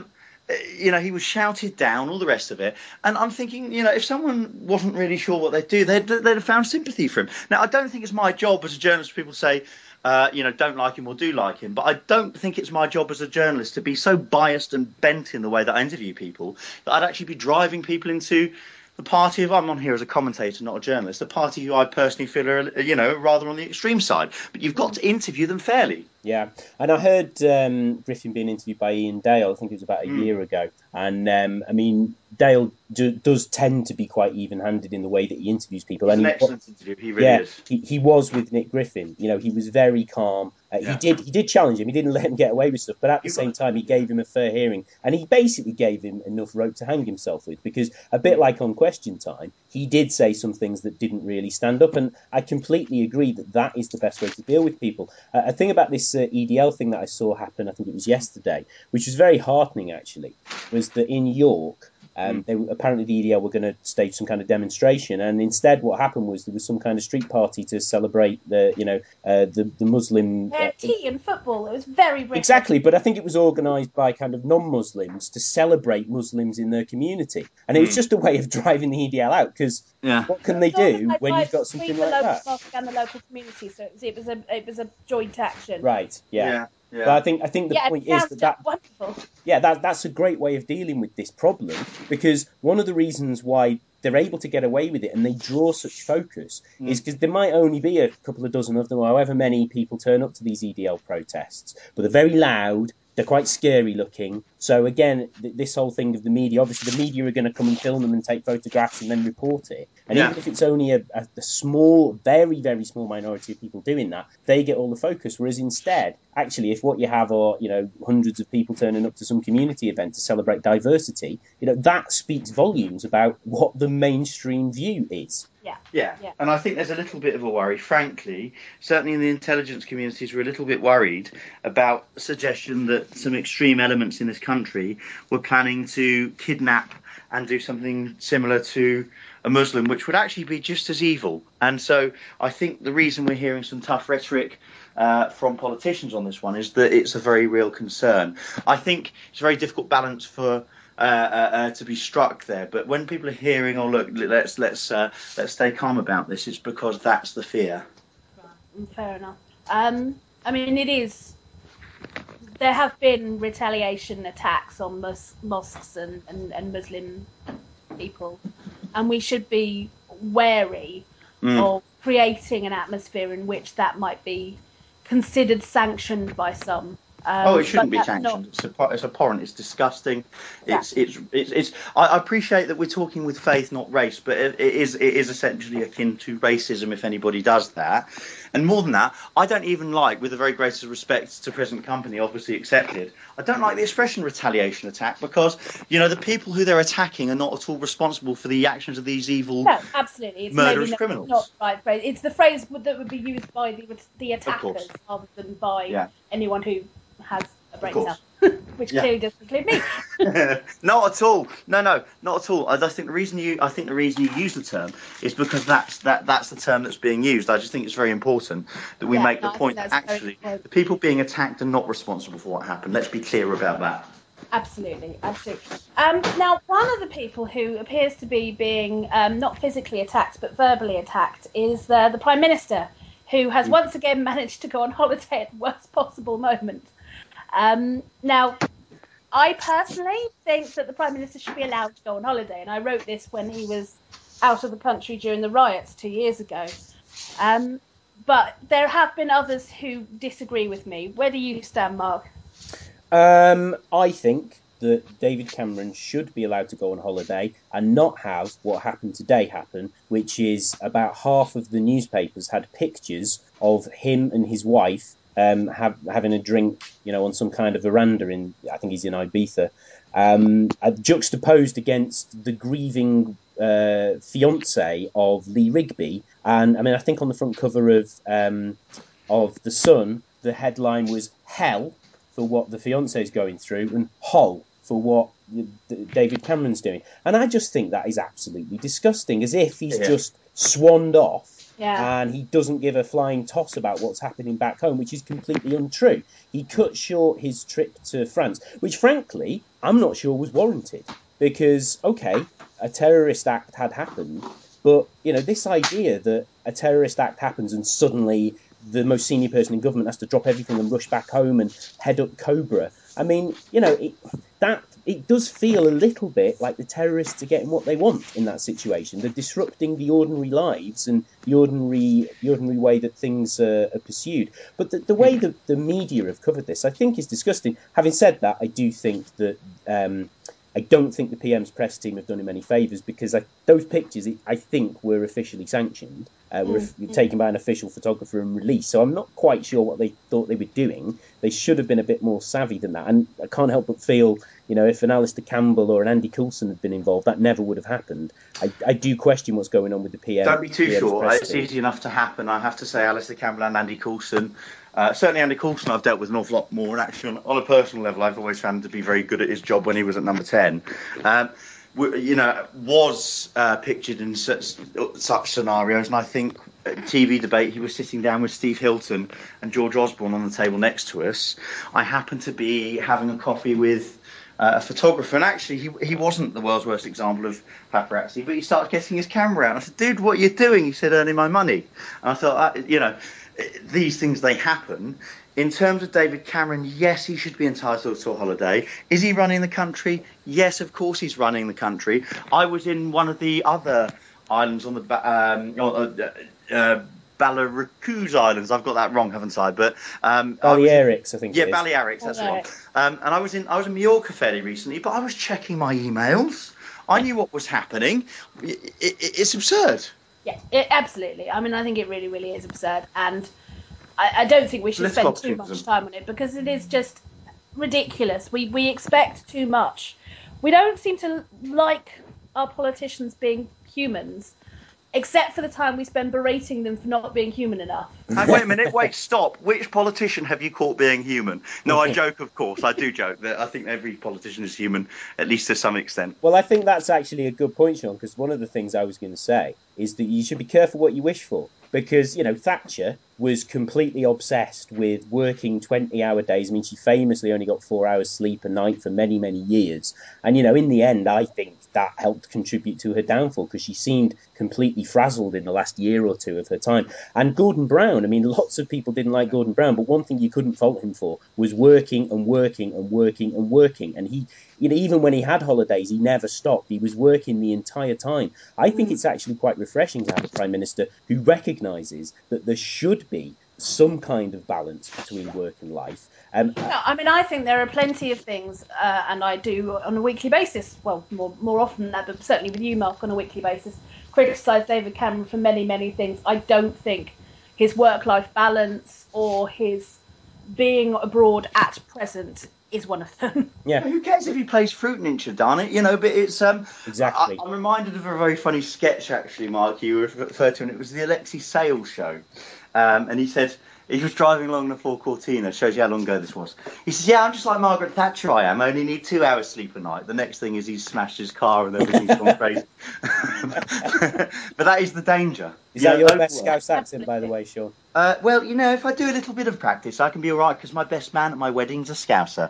he was shouted down, all the rest of it. And I'm thinking, if someone wasn't really sure what they'd do, they'd have found sympathy for him. Now, I don't think it's my job as a journalist for people to say, don't like him or do like him. But I don't think it's my job as a journalist to be so biased and bent in the way that I interview people that I'd actually be driving people into the party of, I'm on here as a commentator, not a journalist, the party who I personally feel are, rather on the extreme side. But you've got to interview them fairly. Yeah, and I heard Griffin being interviewed by Ian Dale, I think it was about a year ago. And, Dale does tend to be quite even-handed in the way that he interviews people. He's an excellent interview, he really is. He was with Nick Griffin. He was very calm. He did challenge him. He didn't let him get away with stuff, but at the same time, he gave him a fair hearing. And he basically gave him enough rope to hang himself with, because a bit like on Question Time, he did say some things that didn't really stand up. And I completely agree that is the best way to deal with people. A thing about this EDL thing that I saw happen, I think it was yesterday, which was very heartening actually, was that in York, apparently the EDL were going to stage some kind of demonstration, and instead what happened was there was some kind of street party to celebrate the Muslim tea and football. It was very British. Exactly, but I think it was organised by kind of non-Muslims to celebrate Muslims in their community, and it was just a way of driving the EDL out, because what can they do when you've got something like that? The local and the local community, so it was a joint action. Right. Yeah. But I think the point is that wonderful. Yeah, that's a great way of dealing with this problem, because one of the reasons why they're able to get away with it and they draw such focus is because there might only be a couple of dozen of them, or however many people turn up to these EDL protests, but they're very loud. They're quite scary looking. So again, this whole thing of the media, obviously the media are going to come and film them and take photographs and then report it. And even if it's only a small, very, very small minority of people doing that, they get all the focus. Whereas instead, actually, if what you have are, hundreds of people turning up to some community event to celebrate diversity, that speaks volumes about what the mainstream view is. Yeah, and I think there's a little bit of a worry, frankly. Certainly in the intelligence communities, we're a little bit worried about the suggestion that some extreme elements in this country were planning to kidnap and do something similar to a Muslim, which would actually be just as evil. And so I think the reason we're hearing some tough rhetoric from politicians on this one is that it's a very real concern. I think it's a very difficult balance for to be struck there, but when people are hearing, "Oh, look, let's stay calm about this," it's because that's the fear. Right. Fair enough. I mean, it is. There have been retaliation attacks on mosques and Muslim people, and we should be wary of creating an atmosphere in which that might be considered sanctioned by some. It shouldn't be sanctioned. It's abhorrent. It's disgusting. It's. I appreciate that we're talking with faith, not race, but it is essentially akin to racism if anybody does that. And more than that, I don't even like, with the very greatest respect to present company, obviously accepted, I don't like the expression retaliation attack because, the people who they're attacking are not at all responsible for the actions of these evil, absolutely. It's murderous criminals. Not the right phrase. It's the phrase that would be used by the attackers rather than by anyone who has a brain cell, which clearly doesn't include me. Not at all. No, not at all. I think the reason you use the term is because that's the term that's being used. I just think it's very important that we make the point that actually the people being attacked are not responsible for what happened. Let's be clear about that. Absolutely. Now, one of the people who appears to be being not physically attacked but verbally attacked is the Prime Minister, who has once again managed to go on holiday at the worst possible moment. Now, I personally think that the Prime Minister should be allowed to go on holiday, and I wrote this when he was out of the country during the riots 2 years ago. But there have been others who disagree with me. Where do you stand, Mark? I think that David Cameron should be allowed to go on holiday and not have what happened today happen, which is about half of the newspapers had pictures of him and his wife having a drink, on some kind of veranda I think he's in Ibiza, juxtaposed against the grieving fiance of Lee Rigby. And I mean, I think on the front cover of The Sun, the headline was "Hell" for what the fiance is going through and "Hol" for what David Cameron's doing. And I just think that is absolutely disgusting, as if he's just swanned off. And he doesn't give a flying toss about what's happening back home, which is completely untrue. He cut short his trip to France, which, frankly, I'm not sure was warranted. Because, a terrorist act had happened, but, this idea that a terrorist act happens and suddenly the most senior person in government has to drop everything and rush back home and head up Cobra. I mean, it does feel a little bit like the terrorists are getting what they want in that situation. They're disrupting the ordinary lives and the ordinary way that things are pursued. But the way that the media have covered this, I think, is disgusting. Having said that, I do think that I don't think the PM's press team have done him any favours, because those pictures, I think, were officially sanctioned, were taken by an official photographer and released. So I'm not quite sure what they thought they were doing. They should have been a bit more savvy than that. And I can't help but feel, if an Alistair Campbell or an Andy Coulson had been involved, that never would have happened. I do question what's going on with the PM. Don't be too sure. It's easy enough to happen. I have to say, Alistair Campbell and Andy Coulson. Certainly Andy Coulson I've dealt with an awful lot more, and actually on a personal level I've always found him to be very good at his job when he was at number 10. Was pictured in such scenarios, and I think TV debate he was sitting down with Steve Hilton and George Osborne on the table next to us. I happened to be having a coffee with a photographer, and actually he wasn't the world's worst example of paparazzi, but he started getting his camera out, and I said, "Dude, what are you doing?" He said, "Earning my money." And I thought, these things, they happen. In terms of David Cameron, yes, he should be entitled to a holiday. Is he running the country? Yes, of course he's running the country. I was in one of the other islands on the Balearic Islands. I've got that wrong, haven't I? But Balearics, I think. Yeah, Balearics, that's the one. And I was in Mallorca fairly recently, but I was checking my emails. I knew what was happening. It's absurd. Yeah, absolutely. I mean, I think it really, really is absurd, and I don't think we should spend too much time on it, because it is just ridiculous. We expect too much. We don't seem to like our politicians being humans. except for the time we spend berating them for not being human enough. Wait a minute, stop. Which politician have you caught being human? No, I joke, of course. I do joke. I think every politician is human, at least to some extent. Well, I think that's actually a good point, Sean, because one of the things I was going to say is that you should be careful what you wish for. Because, Thatcher was completely obsessed with working 20-hour days. I mean, she famously only got 4 hours sleep a night for many, many years. And, in the end, I think that helped contribute to her downfall because she seemed completely frazzled in the last year or two of her time. And Gordon Brown, I mean, lots of people didn't like Gordon Brown, but one thing you couldn't fault him for was working and working and working and working. And he, even when he had holidays, he never stopped. He was working the entire time. I think it's actually quite refreshing to have a Prime Minister who recognises that there should be some kind of balance between work and life. No, I mean, I think there are plenty of things, and I do on a weekly basis, well, more often than that, but certainly with you, Mark, on a weekly basis, criticise David Cameron for many, many things. I don't think his work-life balance or his being abroad at present is one of them. Yeah. Who cares if he plays Fruit Ninja, darn it? But it's exactly. I'm reminded of a very funny sketch, actually, Mark. You referred to, and it was the Alexei Sales show, and he said he was driving along the Four Cortina. Shows you how long ago this was. He says, "Yeah, I'm just like Margaret Thatcher. I am. I only need 2 hours sleep a night." The next thing is he's smashed his car and everything's gone crazy. But that is the danger. Is that your best Scouse accent, by the way, Sean? Well, if I do a little bit of practice, I can be all right because my best man at my wedding's a Scouser.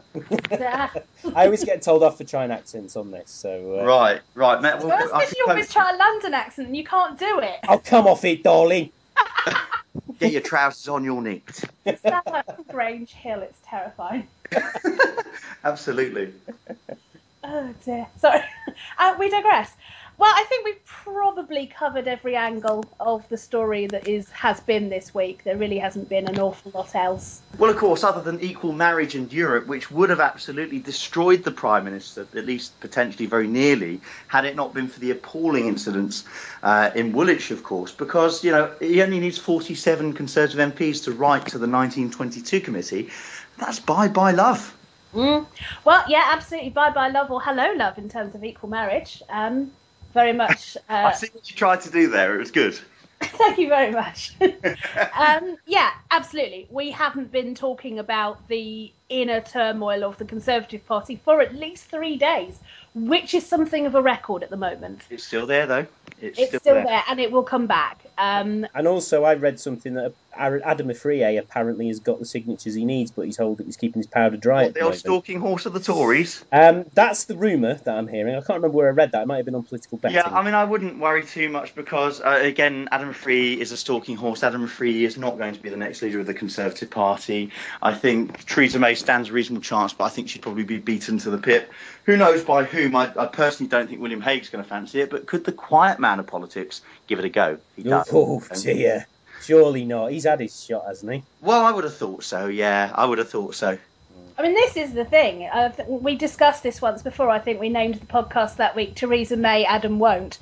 I always get told off for trying accents on this, so... Right, Matt. Well, especially you always try a London accent and you can't do it. Oh, come off it, darling. Get your trousers on, you're nicked. It sounds like Grange Hill. It's terrifying. Absolutely. Oh, dear. Sorry. We digress. Well, I think we've probably covered every angle of the story that has been this week. There really hasn't been an awful lot else. Well, of course, other than equal marriage in Europe, which would have absolutely destroyed the Prime Minister, at least potentially very nearly, had it not been for the appalling incidents in Woolwich, of course, because, he only needs 47 Conservative MPs to write to the 1922 committee. That's bye-bye love. Well, yeah, absolutely. Bye-bye love or hello love in terms of equal marriage. Very much. I see what you tried to do there. It was good. Thank you very much. Yeah, absolutely. We haven't been talking about the inner turmoil of the Conservative Party for at least 3 days, which is something of a record at the moment. It's still there, though. It's still there, and it will come back. And also, I read something that Adam Afriyie apparently has got the signatures he needs, but he's told that he's keeping his powder dry. What, the old stalking horse of the Tories? That's the rumour that I'm hearing. I can't remember where I read that. It might have been on Political Betting. Yeah, I mean, I wouldn't worry too much because, again, Adam Afriyie is a stalking horse. Adam Afriyie is not going to be the next leader of the Conservative Party. I think Theresa May stands a reasonable chance, but I think she'd probably be beaten to the pip. Who knows by whom? I personally don't think William Hague's going to fancy it, but could the quiet man of politics give it a go? He does. Oh, dear. Surely not. He's had his shot, hasn't he? Well, I would have thought so, yeah. I would have thought so. I mean, this is the thing. We discussed this once before. I think we named the podcast that week Theresa May, Adam Won't.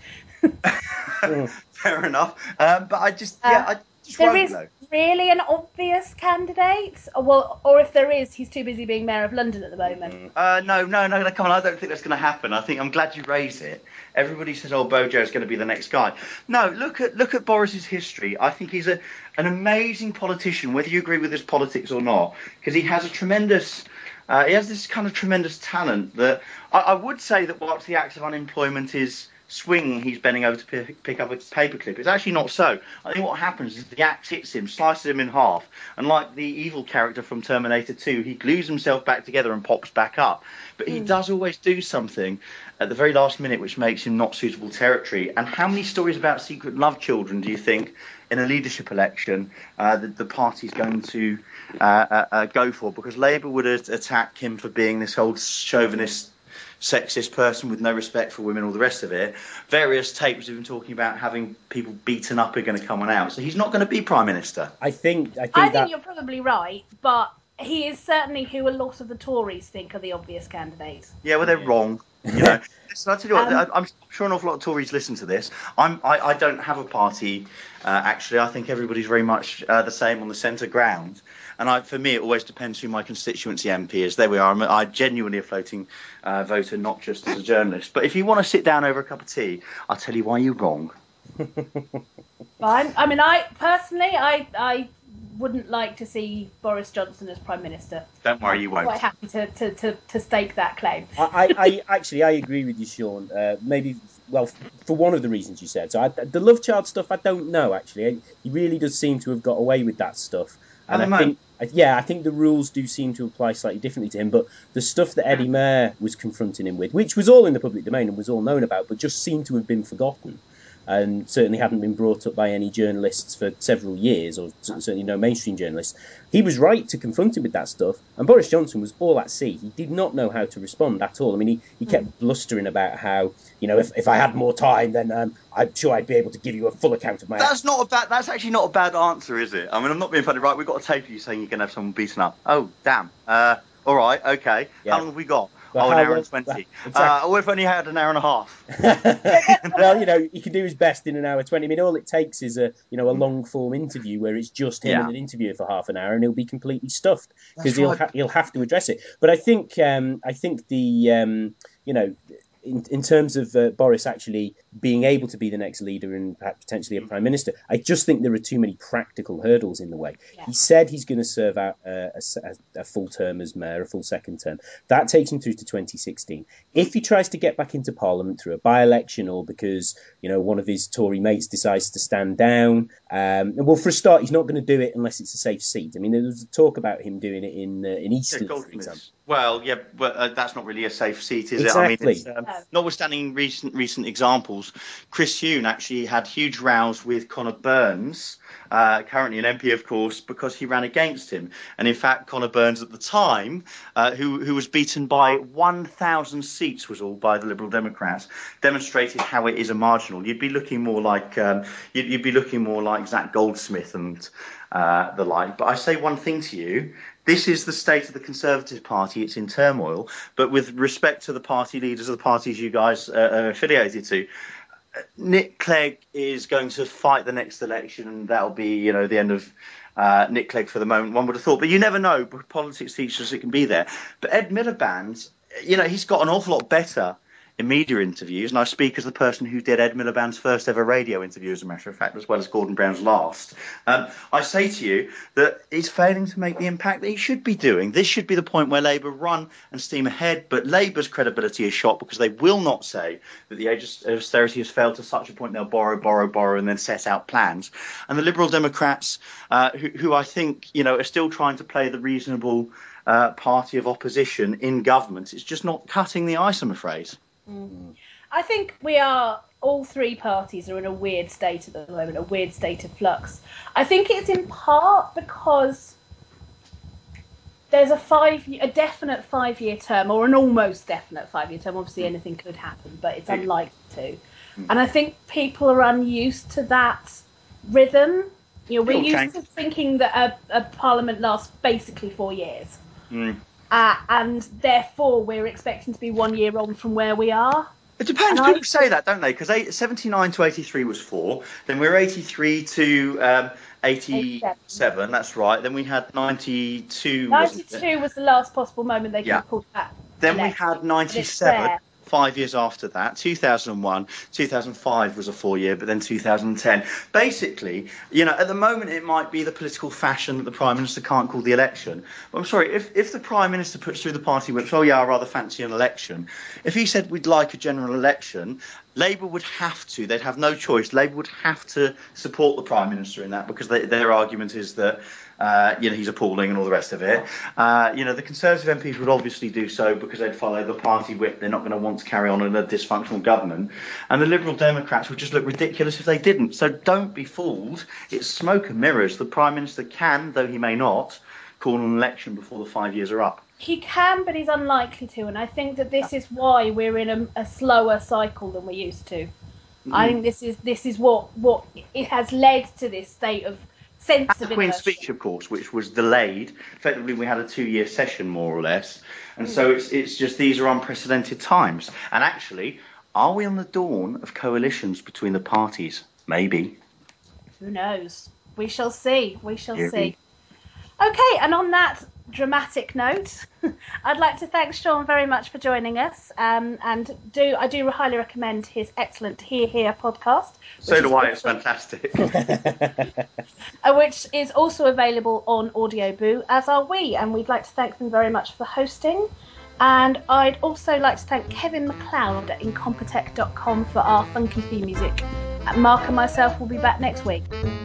Fair enough. But I just there is really an obvious candidate? Or if there is, he's too busy being Mayor of London at the moment. No, come on, I don't think that's going to happen. I'm glad you raised it. Everybody says, Bojo's going to be the next guy. No, look at Boris's history. I think he's an amazing politician, whether you agree with his politics or not, because he has he has this kind of tremendous talent that I would say that whilst the active unemployment is swinging, he's bending over to pick up a paperclip. It's actually not so. I think what happens is the axe hits him, slices him in half, and like the evil character from Terminator 2, he glues himself back together and pops back up. But he does always do something at the very last minute which makes him not suitable territory. And how many stories about secret love children do you think in a leadership election the party's going to go for? Because Labour would attack him for being this old chauvinist, sexist person with no respect for women, all the rest of it. Various tapes have been talking about having people beaten up are going to come on out. So he's not going to be Prime Minister. I think you're probably right, but he is certainly who a lot of the Tories think are the obvious candidates. Yeah, well, they're wrong. So I tell you what, I'm sure an awful lot of Tories listen to this. I don't have a party, actually. I think everybody's very much the same on the centre ground. And for me, it always depends who my constituency MP is. There we are. I'm genuinely a floating voter, not just as a journalist. But if you want to sit down over a cup of tea, I'll tell you why you're wrong. Fine. I mean, I wouldn't like to see Boris Johnson as Prime Minister. Don't worry, you I'm won't. quite happy to stake that claim. I actually I agree with you, Sean. Maybe well for one of the reasons you said. So the love child stuff, I don't know. Actually, he really does seem to have got away with that stuff, and Oh, no. I think the rules do seem to apply slightly differently to him. But the stuff that Eddie Mair was confronting him with, which was all in the public domain and was all known about, but just seemed to have been forgotten. And certainly hadn't been brought up by any journalists for several years, or certainly no mainstream journalists. He was right to confront him with that stuff, and Boris Johnson was all at sea. He did not know how to respond at all. I mean, he kept blustering about how, if I had more time, then I'm sure I'd be able to give you a full account of my That's actually not a bad answer, is it? I mean, I'm not being funny. Right, we've got a tape of you saying you're going to have someone beaten up. Oh, damn. All right, okay. Yeah. How long have we got? Well, an hour and 20. Exactly. We've only had an hour and a half. Well, he can do his best in an hour 20. I mean, all it takes is a long form interview where it's just him and an interviewer for half an hour, and he'll be completely stuffed because he'll have to address it. But I think the in terms of Boris actually being able to be the next leader and perhaps potentially a prime minister, I just think there are too many practical hurdles in the way. Yeah. He said he's going to serve out a full term as mayor, a full second term. That takes him through to 2016. If he tries to get back into Parliament through a by-election or because one of his Tory mates decides to stand down, well, for a start, he's not going to do it unless it's a safe seat. I mean, there was talk about him doing it in Eastern, for example. Well, yeah, but that's not really a safe seat, is exactly. it? I mean, notwithstanding recent examples, Chris Huhne actually had huge rows with Conor Burns, currently an MP, of course, because he ran against him. And in fact, Conor Burns at the time, who was beaten by 1,000 seats, was all by the Liberal Democrats, demonstrated how it is a marginal. You'd be looking more like Zach Goldsmith and the like. But I say one thing to you. This is the state of the Conservative Party. It's in turmoil. But with respect to the party leaders of the parties you guys are affiliated to, Nick Clegg is going to fight the next election, and that'll be, the end of Nick Clegg for the moment, one would have thought. But you never know. Politics teaches it can be there. But Ed Miliband, he's got an awful lot better in media interviews, and I speak as the person who did Ed Miliband's first ever radio interview, as a matter of fact, as well as Gordon Brown's last. I say to you that he's failing to make the impact that he should be doing. This should be the point where Labour run and steam ahead, but Labour's credibility is shot because they will not say that the age of austerity has failed to such a point they'll borrow, and then set out plans. And the Liberal Democrats, who I think, are still trying to play the reasonable party of opposition in government, it's just not cutting the ice, I'm afraid. I think all three parties are in a weird state at the moment, a weird state of flux. I think it's in part because there's a definite 5-year term, or an almost definite 5-year term. Obviously anything could happen, but it's unlikely to. And I think people are unused to that rhythm. We're used to thinking that a parliament lasts basically 4 years. And therefore, we're expecting to be 1 year on from where we are. It depends. People say that, don't they? Because 79 to 83 was 4. Then we were 83 to 87. That's right. Then we had 92. 92 was the last possible moment they could have pulled that. Then we had 97. 5 years after that, 2001, 2005 was a 4-year, but then 2010. Basically, at the moment it might be the political fashion that the Prime Minister can't call the election. But I'm sorry, if the Prime Minister puts through the party whip, I rather fancy an election. If he said we'd like a general election, Labour would have to, they'd have no choice, Labour would have to support the Prime Minister in that because their argument is that he's appalling and all the rest of it. The Conservative MPs would obviously do so because they'd follow the party whip. They're not going to want to carry on in a dysfunctional government. And the Liberal Democrats would just look ridiculous if they didn't. So don't be fooled. It's smoke and mirrors. The Prime Minister can, though he may not, call an election before the 5 years are up. He can, but he's unlikely to. And I think that this is why we're in a slower cycle than we're used to. I think this is what it has led to this state of sense of the Queen's speech, of course, which was delayed. Effectively, we had a 2-year session, more or less. And so it's just these are unprecedented times. And actually, are we on the dawn of coalitions between the parties? Maybe. Who knows? We shall see. We shall see. Okay, and on that dramatic note, I'd like to thank Sean very much for joining us, and I do highly recommend his excellent Hear Here podcast. So do I. It's fantastic. Which is also available on Audioboo, as are we, and we'd like to thank them very much for hosting. And I'd also like to thank Kevin MacLeod at Incompetech.com for our funky theme music. Mark and myself will be back next week.